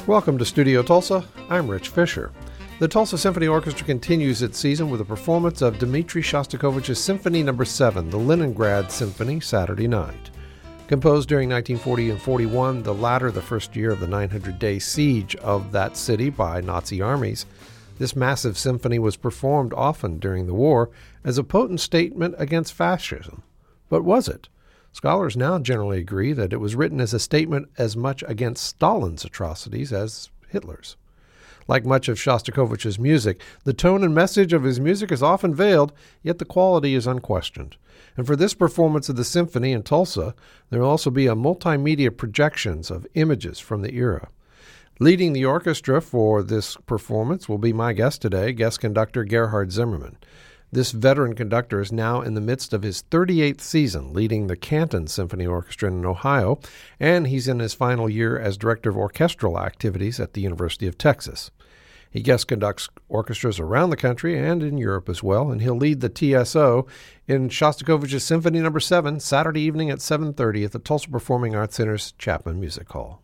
Welcome to Studio Tulsa. I'm Rich Fisher. The Tulsa Symphony Orchestra continues its season with a performance of Dmitri Shostakovich's Symphony No. 7, the Leningrad Symphony, Saturday night. Composed during 1940 and 41, the latter the first year of the 900-day siege of that city by Nazi armies, this massive symphony was performed often during the war as a potent statement against fascism. But was it? Scholars now generally agree that it was written as a statement as much against Stalin's atrocities as Hitler's. Like much of Shostakovich's music, the tone and message of his music is often veiled, yet the quality is unquestioned. And for this performance of the symphony in Tulsa, there will also be a multimedia projections of images from the era. Leading the orchestra for this performance will be my guest today, guest conductor Gerhard Zimmerman. This veteran conductor is now in the midst of his 38th season leading the Canton Symphony Orchestra in Ohio, and he's in his final year as director of orchestral activities at the University of Texas. He guest conducts orchestras around the country and in Europe as well, and he'll lead the TSO in Shostakovich's Symphony No. 7 Saturday evening at 7:30 at the Tulsa Performing Arts Center's Chapman Music Hall.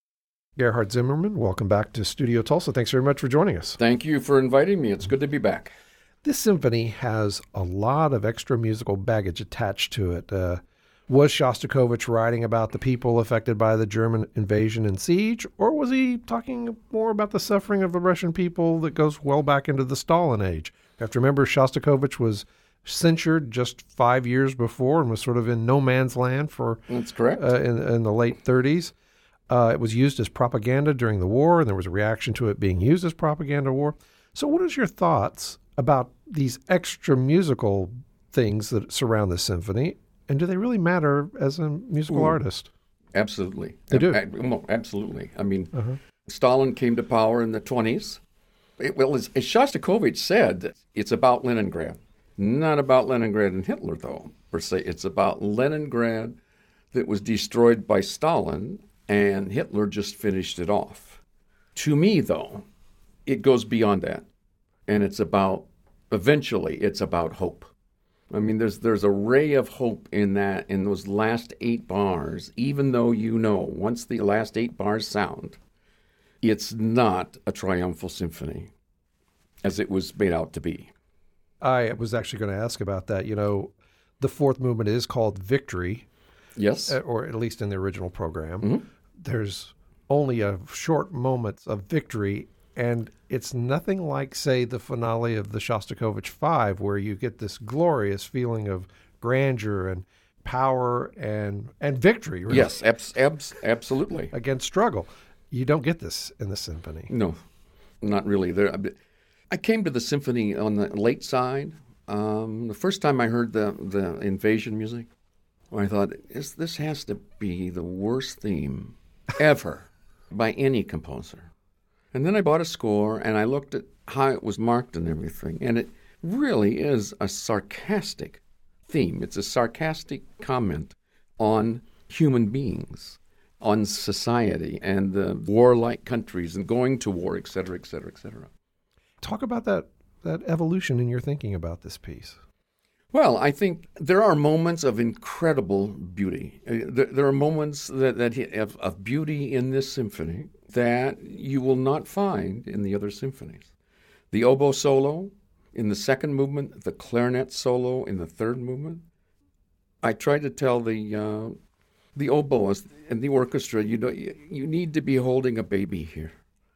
Gerhard Zimmerman, welcome back to Studio Tulsa. Thanks very much for joining us. Thank you for inviting me. It's good to be back. This symphony has a lot of extra musical baggage attached to it. Was Shostakovich writing about the people affected by the German invasion and siege, or was he talking more about the suffering of the Russian people that goes well back into the Stalin age? You have to remember Shostakovich was censured just 5 years before and was sort of in no man's land for That's correct. In the late 30s. It was used as propaganda during the war, and there was a reaction to it being used as propaganda war. So what is your thoughts about these extra musical things that surround the symphony, and do they really matter as a musical artist? Absolutely. They do? Well, absolutely. I mean, Stalin came to power in the 20s. As Shostakovich said, it's about Leningrad. Not about Leningrad and Hitler, though, per se. It's about Leningrad that was destroyed by Stalin, and Hitler just finished it off. To me, though, it goes beyond that. And eventually, it's about hope. I mean, there's a ray of hope in those last 8 bars, even though once the last 8 bars sound, it's not a triumphal symphony, as it was made out to be. I was actually going to ask about that. The fourth movement is called Victory. Yes. Or at least in the original program. Mm-hmm. There's only a short moments of victory, and it's nothing like, say, the finale of the Shostakovich 5, where you get this glorious feeling of grandeur and power and victory. Really, yes, absolutely. Against struggle. You don't get this in the symphony. No, not really. I came to the symphony on the late side. The first time I heard the invasion music, I thought, this has to be the worst theme ever by any composer. And then I bought a score, and I looked at how it was marked and everything, and it really is a sarcastic theme. It's a sarcastic comment on human beings, on society, and the warlike countries, and going to war, et cetera, et cetera, et cetera. Talk about that evolution in your thinking about this piece. Well, I think there are moments of incredible beauty. There are moments of beauty in this symphony that you will not find in the other symphonies. The oboe solo in the second movement, the clarinet solo in the third movement. I tried to tell the oboists and the orchestra, you need to be holding a baby here,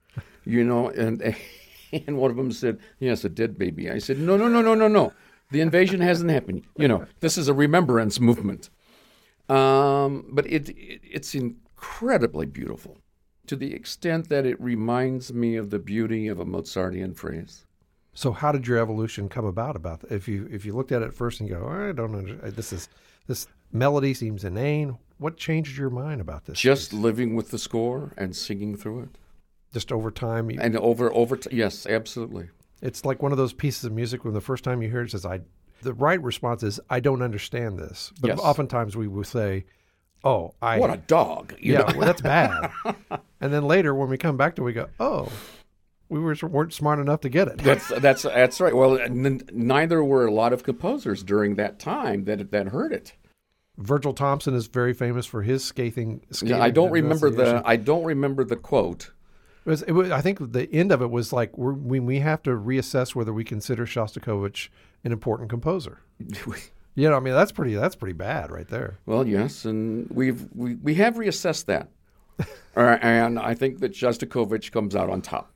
and one of them said, yes, a dead baby. I said, no. The invasion hasn't happened. This is a remembrance movement. But it's incredibly beautiful to the extent that it reminds me of the beauty of a Mozartian phrase. So how did your evolution come about that? If you looked at it first and go, I don't understand, this melody seems inane. What changed your mind about this? Just living with the score and singing through it. Just over time? Yes, absolutely. It's like one of those pieces of music when the first time you hear it says, the right response is, I don't understand this. But oftentimes we will say, what a dog. Well, that's bad. And then later when we come back to it, we go, we weren't smart enough to get it. That's right. Well, neither were a lot of composers during that time that heard it. Virgil Thompson is very famous for his scathing I don't remember the quote, I think the end of it was like we have to reassess whether we consider Shostakovich an important composer. I mean that's pretty bad right there. Well, yes, and we have reassessed that, and I think that Shostakovich comes out on top.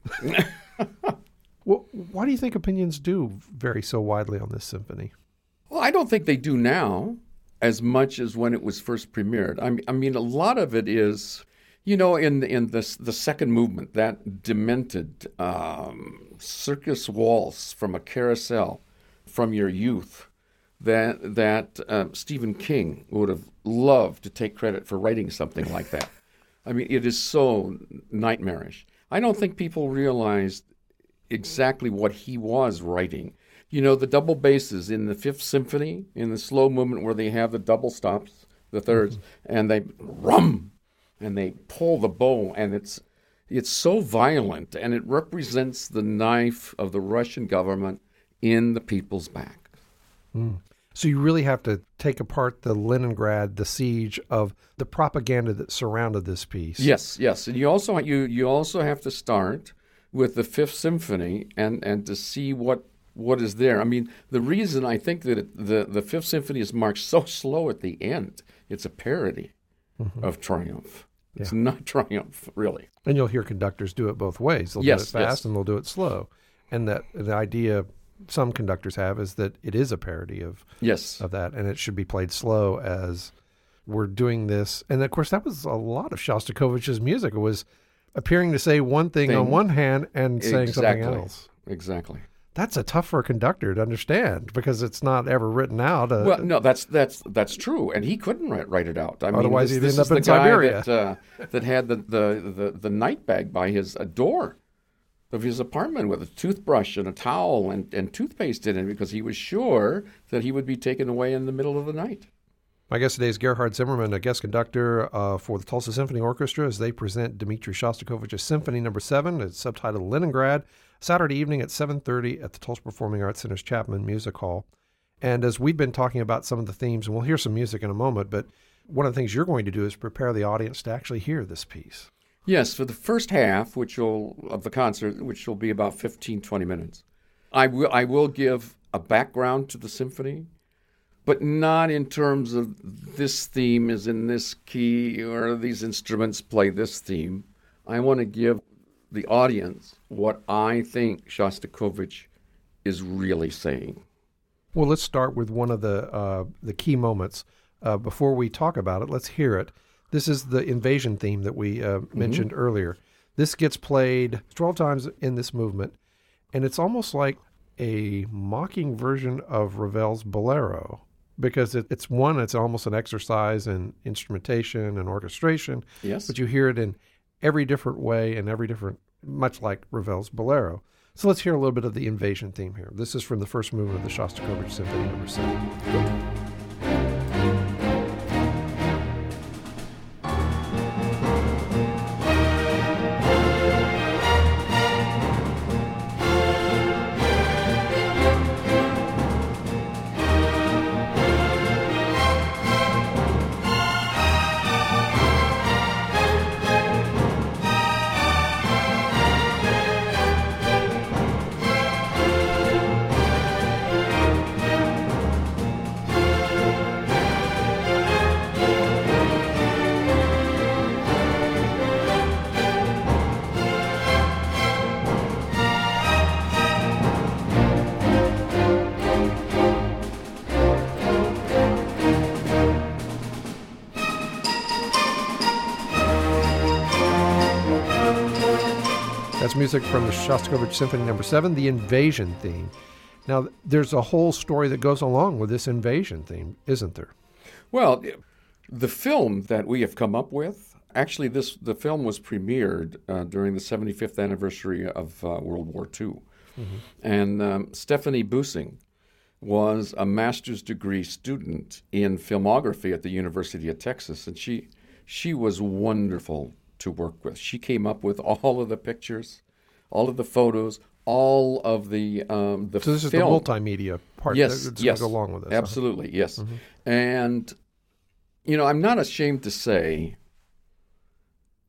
Well, why do you think opinions do vary so widely on this symphony? Well, I don't think they do now as much as when it was first premiered. I mean, a lot of it is, in the second movement, that demented circus waltz from a carousel from your youth, that Stephen King would have loved to take credit for writing something like that. I mean, it is so nightmarish. I don't think people realized exactly what he was writing. The double basses in the Fifth Symphony, in the slow movement where they have the double stops, the thirds, and they rum, and they pull the bow, and it's so violent, and it represents the knife of the Russian government in the people's back. So you really have to take apart the Leningrad, the siege of the propaganda that surrounded this piece. Yes, and you also have to start with the Fifth Symphony and to see what is there. I mean, the reason I think that the Fifth Symphony is marked so slow at the end, it's a parody of Triumph. It's not Triumph, really. And you'll hear conductors do it both ways. They'll do it fast and they'll do it slow. And that the idea some conductors have is that it is a parody of that, and it should be played slow as we're doing this. And, of course, that was a lot of Shostakovich's music. It was appearing to say one thing on one hand and saying something else. Exactly. That's tough for a conductor to understand because it's not ever written out. Well, no, that's true, and he couldn't write it out. Otherwise, he'd end up in Siberia. That had the night bag by his door of his apartment with a toothbrush and a towel and toothpaste in it because he was sure that he would be taken away in the middle of the night. My guest today is Gerhard Zimmermann, a guest conductor for the Tulsa Symphony Orchestra as they present Dmitri Shostakovich's Symphony No. 7. It's subtitled Leningrad, Saturday evening at 7:30 at the Tulsa Performing Arts Center's Chapman Music Hall. And as we've been talking about some of the themes, and we'll hear some music in a moment, but one of the things you're going to do is prepare the audience to actually hear this piece. Yes, for the first half of the concert, which will be about 15, 20 minutes, I will give a background to the symphony, but not in terms of this theme is in this key or these instruments play this theme. I want to give the audience what I think Shostakovich is really saying. Well, let's start with one of the key moments. Before we talk about it, let's hear it. This is the invasion theme that we mentioned earlier. This gets played 12 times in this movement, and it's almost like a mocking version of Ravel's Bolero because it's almost an exercise in instrumentation and orchestration. Yes. But you hear it in every different way and much like Ravel's Bolero. So let's hear a little bit of the invasion theme here. This is from the first movement of the Shostakovich Symphony No. 7. That's music from the Shostakovich Symphony No. 7, the invasion theme. Now, there's a whole story that goes along with this invasion theme, isn't there? Well, the film that we have come up with, actually the film was premiered during the 75th anniversary of World War II. Mm-hmm. And Stephanie Busing was a master's degree student in filmography at the University of Texas, and she was wonderful to work with. She came up with all of the pictures, all of the photos, all of the So this film. is the multimedia part that's going to go along with this. Absolutely, yes. Mm-hmm. And, I'm not ashamed to say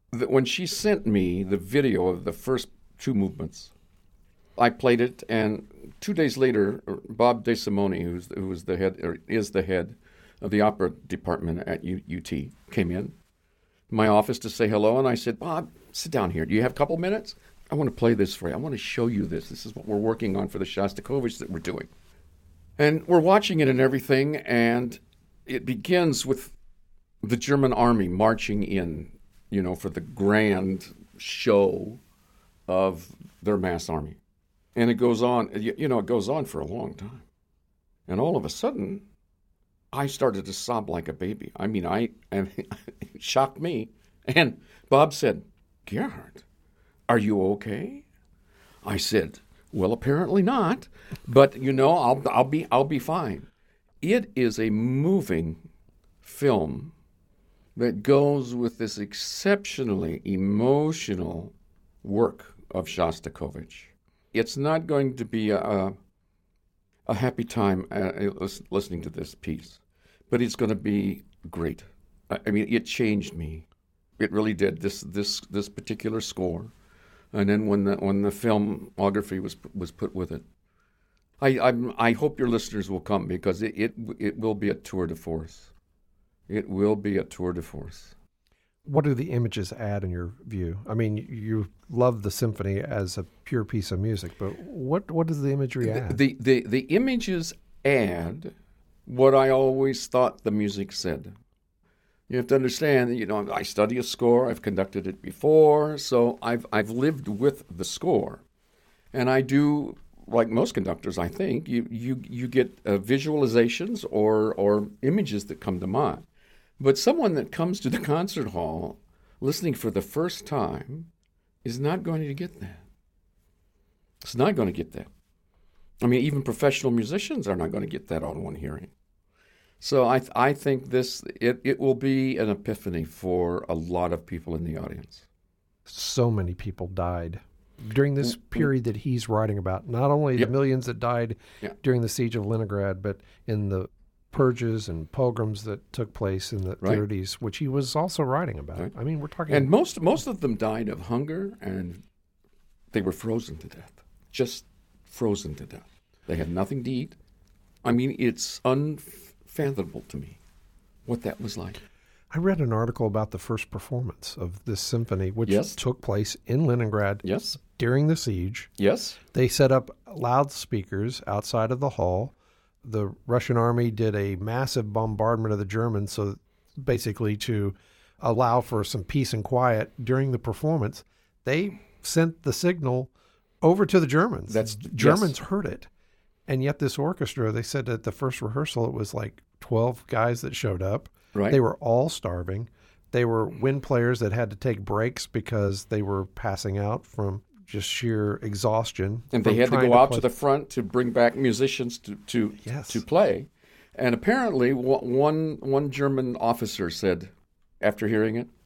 When she sent me the video of the first two movements, I played it, and 2 days later, Bob DeSimone, who was the head, or is the head of the opera department at UT, came in my office to say hello, and I said, Bob, sit down here. Do you have a couple minutes? I want to play this for you. I want to show you this. This is what we're working on for the Shostakovich that we're doing. And we're watching it and everything, and it begins with the German army marching in, for the grand show of their mass army. And it goes on, it goes on for a long time. And all of a sudden, I started to sob like a baby. It shocked me. And Bob said, Gerhard, are you okay? I said, well, apparently not, but I'll be fine. It is a moving film that goes with this exceptionally emotional work of Shostakovich. It's not going to be a happy time listening to this piece, but it's going to be great. It changed me. It really did. This particular score, and then when the filmography was put with it, I hope your listeners will come, because it will be a tour de force. It will be a tour de force. What do the images add in your view? You love the symphony as a pure piece of music, but what does the imagery add? The images add what I always thought the music said. You have to understand, I study a score. I've conducted it before, so I've lived with the score, and I do, like most conductors, I think you get visualizations or images that come to mind. But someone that comes to the concert hall listening for the first time is not going to get that. It's not going to get that. Even professional musicians are not going to get that on one hearing. So I think it will be an epiphany for a lot of people in the audience. So many people died during this period that he's writing about. Not only the millions that died during the siege of Leningrad, but in the purges and pogroms that took place in the 30s, which he was also writing about. Right. We're talking... And most of them died of hunger, and they were frozen to death. Just frozen to death. They had nothing to eat. It's unfathomable to me what that was like. I read an article about the first performance of this symphony, which took place in Leningrad during the siege. Yes. They set up loudspeakers outside of the hall. The Russian army did a massive bombardment of the Germans, so basically to allow for some peace and quiet during the performance. They sent the signal over to the Germans. Germans heard it. And yet this orchestra, they said at the first rehearsal, it was like 12 guys that showed up. Right. They were all starving. They were wind players that had to take breaks because they were passing out from just sheer exhaustion. And they had to go out to the front to bring back musicians to play. And apparently one German officer said, after hearing it,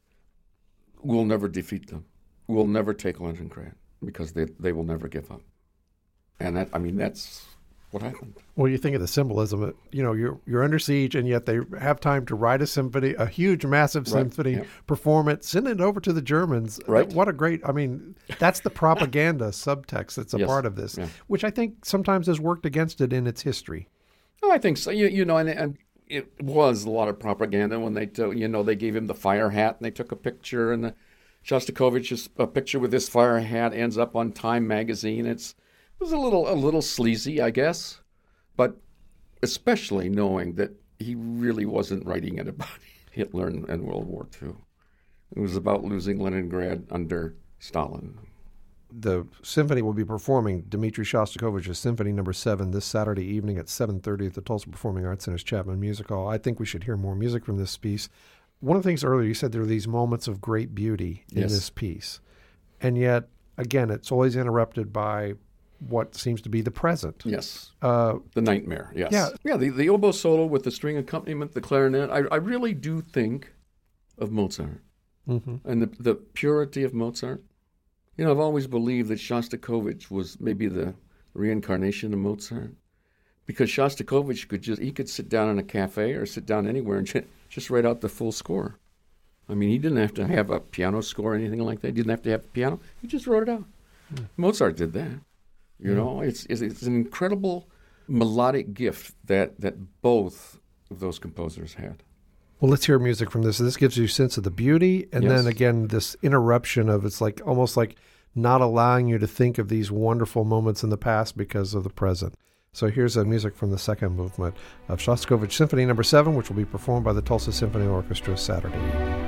we'll never defeat them. We'll never take Leningrad, because they will never give up. And that's what happened. Well, you think of the symbolism. You're under siege, and yet they have time to write a symphony, a huge, massive symphony, perform it, send it over to the Germans. Right. What a great, that's the propaganda subtext that's a part of this, which I think sometimes has worked against it in its history. Oh, I think so. And it was a lot of propaganda when they gave him the fire hat, and they took a picture, and Shostakovich's picture with this fire hat ends up on Time magazine. It was a little sleazy, I guess, but especially knowing that he really wasn't writing it about Hitler and World War II. It was about losing Leningrad under Stalin. The symphony will be performing Dmitri Shostakovich's Symphony No. 7 this Saturday evening at 7:30 at the Tulsa Performing Arts Center's Chapman Music Hall. I think we should hear more music from this piece. One of the things earlier, you said there are these moments of great beauty in this piece. And yet, again, it's always interrupted by what seems to be the present. Yes. The nightmare, yes. Yeah, the oboe solo with the string accompaniment, the clarinet. I really do think of Mozart and the purity of Mozart. I've always believed that Shostakovich was maybe the reincarnation of Mozart, because Shostakovich could sit down in a cafe or sit down anywhere and just write out the full score. I mean, he didn't have to have a piano score or anything like that. He didn't have to have a piano. He just wrote it out. Mozart did that. You know, it's an incredible melodic gift that both of those composers had. Well, let's hear music from this. This gives you a sense of the beauty, and then again, this interruption of it's like almost like not allowing you to think of these wonderful moments in the past because of the present. So here's music from the second movement of Shostakovich Symphony No. 7, which will be performed by the Tulsa Symphony Orchestra Saturday evening.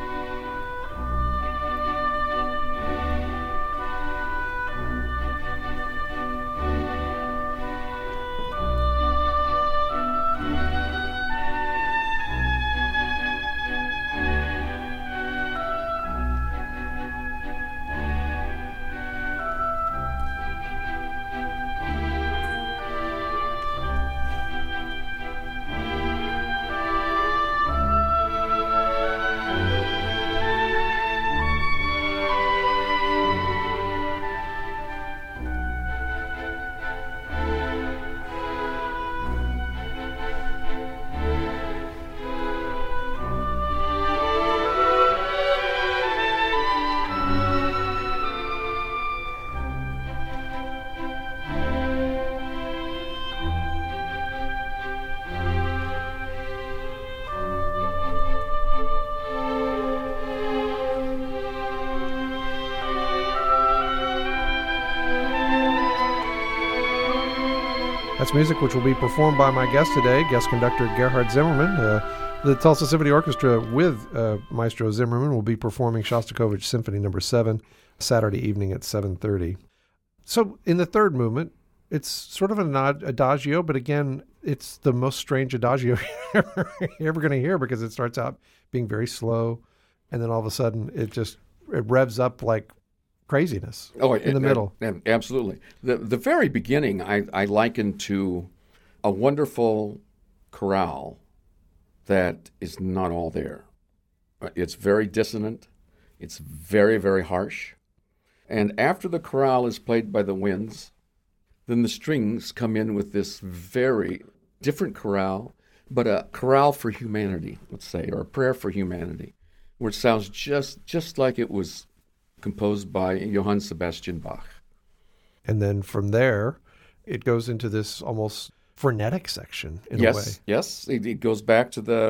That's music which will be performed by my guest today, guest conductor Gerhard Zimmerman. The Tulsa Symphony Orchestra with Maestro Zimmerman will be performing Shostakovich Symphony No. 7 Saturday evening at 7:30. So in the third movement, it's sort of an adagio, but again, it's the most strange adagio you're ever going to hear because it starts out being very slow, and then all of a sudden it revs up like craziness in the middle. Absolutely. The very beginning I liken to a wonderful chorale that is not all there. It's very dissonant. It's very, very harsh. And after the chorale is played by the winds, then the strings come in with this very different chorale, but a chorale for humanity, let's say, or a prayer for humanity, where it sounds just like it was composed by Johann Sebastian Bach. And then from there, it goes into this almost frenetic section in a way. Yes, it goes back to the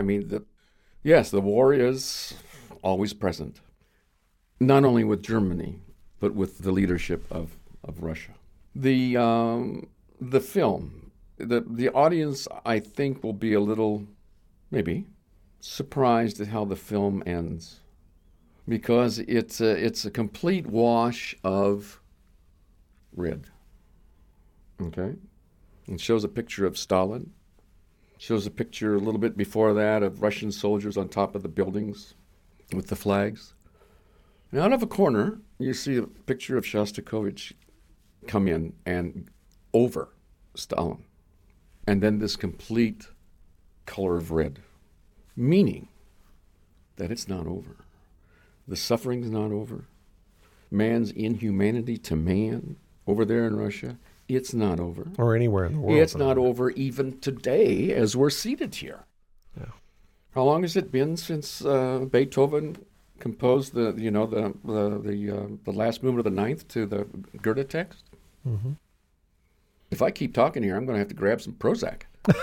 war is always present, not only with Germany, but with the leadership of Russia. The film, the audience, I think, will be a little, maybe, surprised at how the film ends, because it's a complete wash of red. Okay? It shows a picture of Stalin. Shows a picture a little bit before that of Russian soldiers on top of the buildings with the flags. And out of a corner, you see a picture of Shostakovich come in and over Stalin. And then this complete color of red, meaning that it's not over. The suffering's not over. Man's inhumanity to man over there in Russia, it's not over. Or anywhere in the world. It's not over even today as we're seated here. Yeah. How long has it been since Beethoven composed the last movement of the ninth to the Goethe text? Mm-hmm. If I keep talking here, I'm going to have to grab some Prozac.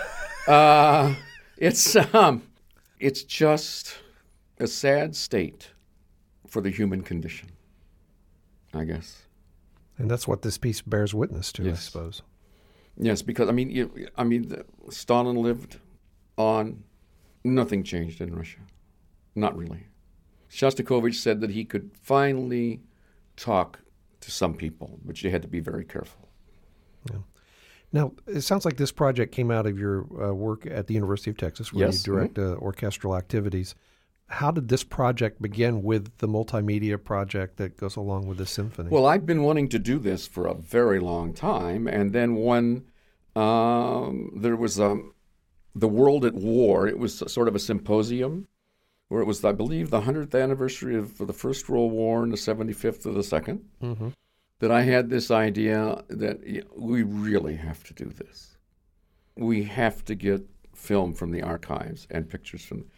It's just a sad state for the human condition, I guess. And that's what this piece bears witness to, yes. I suppose. Yes, because Stalin lived on. Nothing changed in Russia, not really. Shostakovich said that he could finally talk to some people, but you had to be very careful. Yeah. Now, it sounds like this project came out of your work at the University of Texas, where yes. you direct orchestral activities. How did this project begin with the multimedia project that goes along with the symphony? Well, I've been wanting to do this for a very long time, and then when there was the World at War, it was sort of a symposium where it was, I believe, the 100th anniversary of the First World War and the 75th of the Second, mm-hmm. that I had this idea that we really have to do this. We have to get film from the archives and pictures from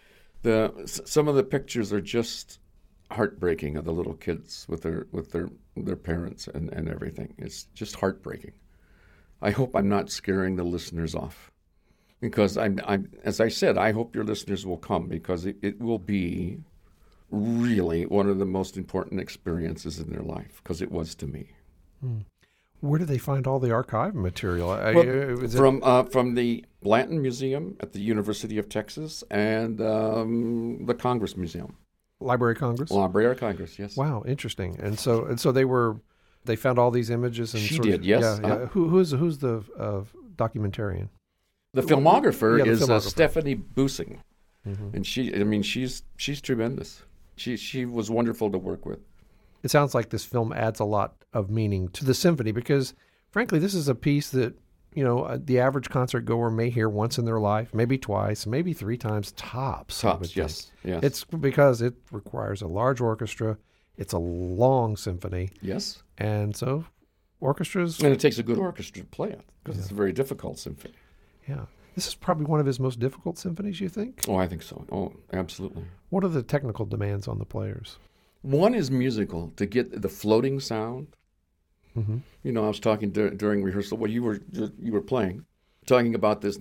Some of the pictures are just heartbreaking of the little kids with their parents and everything. It's just heartbreaking. I hope I'm not scaring the listeners off, because I'm as I said, I hope your listeners will come, because it will be really one of the most important experiences in their life, because it was to me. Where do they find all the archive material? From the Blanton Museum at the University of Texas and the Congress Museum. Library of Congress? Library of Congress, yes. Wow, interesting. And so they found all these images. And she did, yes. Yeah. Who's the documentarian? The filmographer the is filmographer. Stephanie Busing, and she's tremendous. She was wonderful to work with. It sounds like this film adds a lot of meaning to the symphony, because, frankly, this is a piece that, the average concert goer may hear once in their life, maybe twice, maybe 3 times tops. Yes. It's because it requires a large orchestra. It's a long symphony. Yes. And so orchestras... And it takes a good orchestra to play it, because it's a very difficult symphony. Yeah. This is probably one of his most difficult symphonies, you think? Oh, I think so. Oh, absolutely. What are the technical demands on the players? One is musical, to get the floating sound. I was talking during rehearsal. Well, you were playing, talking about this.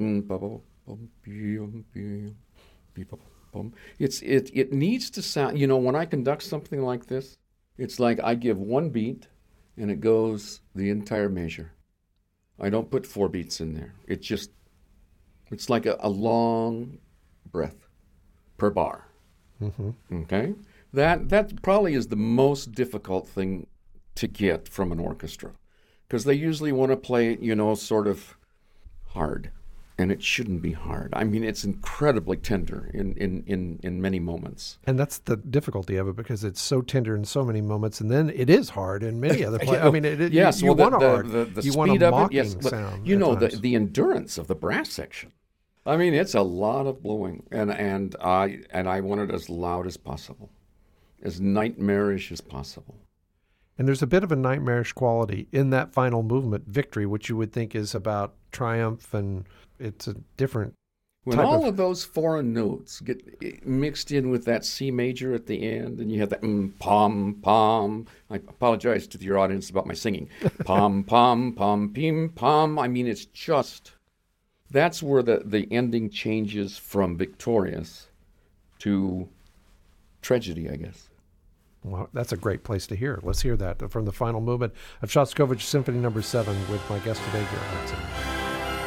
It needs to sound. When I conduct something like this, it's like I give one beat, and it goes the entire measure. I don't put 4 beats in there. It's like a long breath per bar. Okay, that probably is the most difficult thing to get from an orchestra, because they usually want to play it, sort of hard, and it shouldn't be hard. I mean, it's incredibly tender in many moments. And that's the difficulty of it, because it's so tender in so many moments, and then it is hard in many other places. I mean, yes, you want a hard, the you speed want a of mocking it, yes, but sound. the endurance of the brass section. I mean, it's a lot of blowing, and I want it as loud as possible, as nightmarish as possible. And there's a bit of a nightmarish quality in that final movement, Victory, which you would think is about triumph, and it's a different when all of those foreign notes get mixed in with that C major at the end, and you have that pom pom. I apologize to your audience about my singing. Pom pom pom pim pom. I mean, it's just, that's where the ending changes from victorious to tragedy, I guess. Well, that's a great place to hear. Let's hear that from the final movement of Shostakovich Symphony No. 7 with my guest today, Gerhard Zimmerman.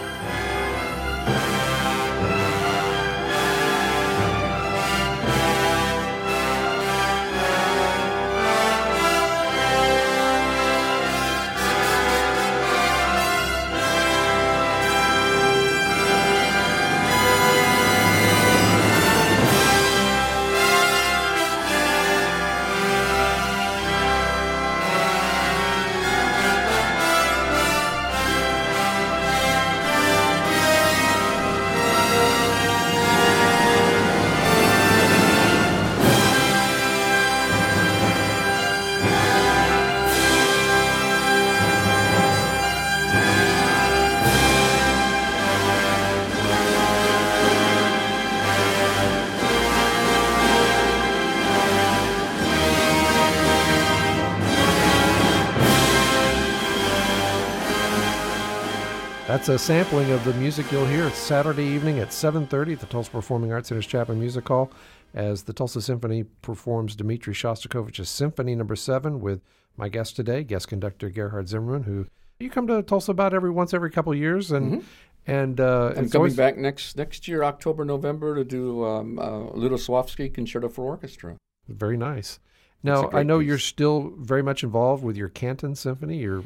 That's a sampling of the music you'll hear. It's Saturday evening at 7:30 at the Tulsa Performing Arts Center's Chapman Music Hall as the Tulsa Symphony performs Dmitri Shostakovich's Symphony No. 7 with my guest today, guest conductor Gerhard Zimmerman, who you come to Tulsa about once every couple of years. And I'm coming back next year, October, November, to do Lutoslawski Concerto for Orchestra. Very nice. Now, I know you're still very much involved with your Canton Symphony. You're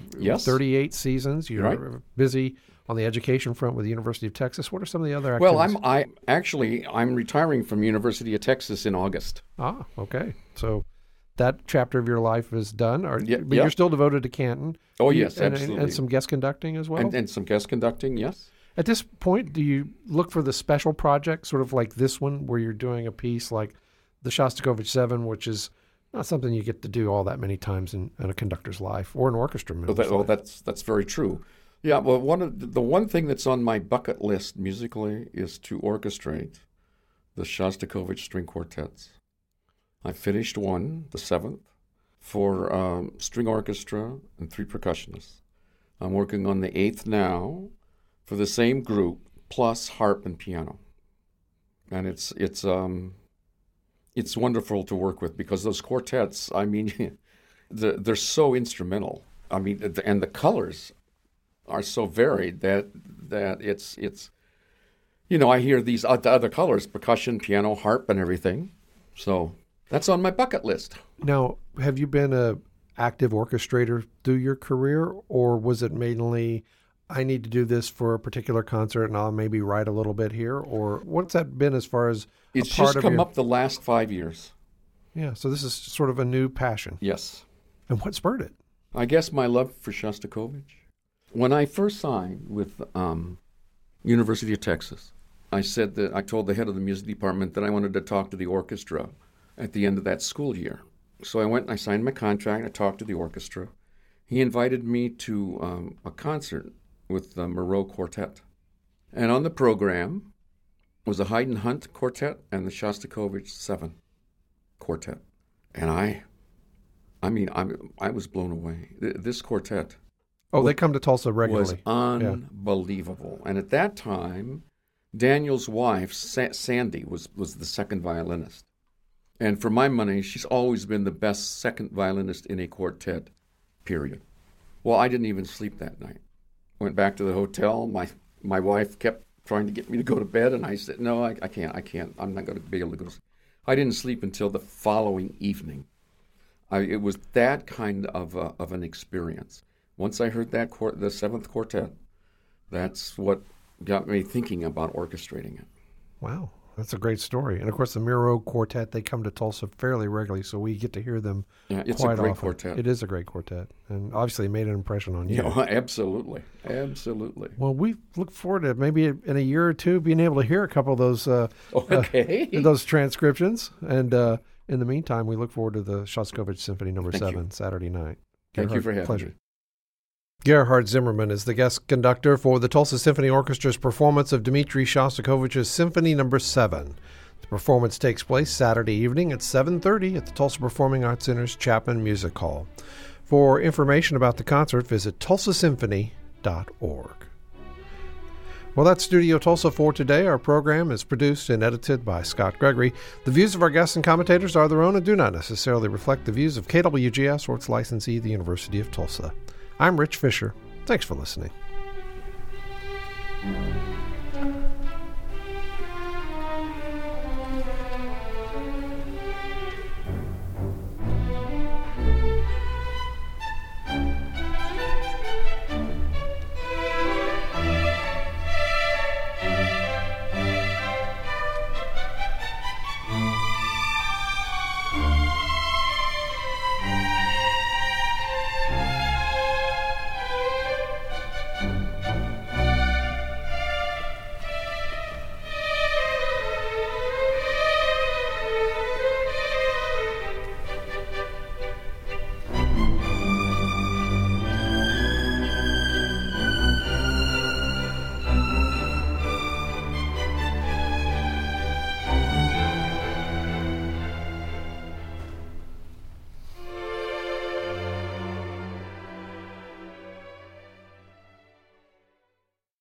38 seasons. You're busy on the education front with the University of Texas. What are some of the other activities? Well, I'm retiring from University of Texas in August. Ah, okay. So that chapter of your life is done. But you're still devoted to Canton. Oh, yes, absolutely. And some guest conducting as well? And some guest conducting, yes. At this point, do you look for the special project, sort of like this one, where you're doing a piece like the Shostakovich 7, which is not something you get to do all that many times in a conductor's life or an orchestra member's life? That's very true. Yeah, well, the one thing that's on my bucket list musically is to orchestrate the Shostakovich String Quartets. I finished one, the 7th, for string orchestra and 3 percussionists. I'm working on the 8th now for the same group, plus harp and piano. And it's wonderful to work with because those quartets, I mean, they're so instrumental. I mean, and the colors are so varied that it's I hear these other colors, percussion, piano, harp, and everything. So that's on my bucket list. Now, have you been an active orchestrator through your career, or was it mainly, I need to do this for a particular concert and I'll maybe write a little bit here? Or what's that been as far as it's just come up the last 5 years. Yeah, so this is sort of a new passion. Yes. And what spurred it? I guess my love for Shostakovich. When I first signed with University of Texas, I told the head of the music department that I wanted to talk to the orchestra at the end of that school year. So I went and I signed my contract. I talked to the orchestra. He invited me to a concert with the Moreau Quartet. And on the program was the Haydn Hunt Quartet and the Shostakovich 7 Quartet. And I was blown away. This quartet. Oh, they come to Tulsa regularly. Was unbelievable. Yeah. And at that time, Daniel's wife, Sandy, was the second violinist. And for my money, she's always been the best second violinist in a quartet, period. Well, I didn't even sleep that night. Went back to the hotel. My wife kept trying to get me to go to bed, and I said, no, I can't. I'm not going to be able to go to sleep. I didn't sleep until the following evening. It was that kind of an experience. Once I heard that the 7th Quartet, that's what got me thinking about orchestrating it. Wow, that's a great story. And of course, the Moreau Quartet, they come to Tulsa fairly regularly, so we get to hear them quite often. It's a great quartet. It is a great quartet, and obviously it made an impression on you. Yeah, absolutely. Well, we look forward to maybe in a year or two being able to hear a couple of those those transcriptions. And in the meantime, we look forward to the Shostakovich Symphony No. 7 Saturday night. Thank you for having me. Gerhard Zimmerman is the guest conductor for the Tulsa Symphony Orchestra's performance of Dmitri Shostakovich's Symphony No. 7. The performance takes place Saturday evening at 7:30 at the Tulsa Performing Arts Center's Chapman Music Hall. For information about the concert, visit tulsasymphony.org. Well, that's Studio Tulsa for today. Our program is produced and edited by Scott Gregory. The views of our guests and commentators are their own and do not necessarily reflect the views of KWGS or its licensee, the University of Tulsa. I'm Rich Fisher. Thanks for listening.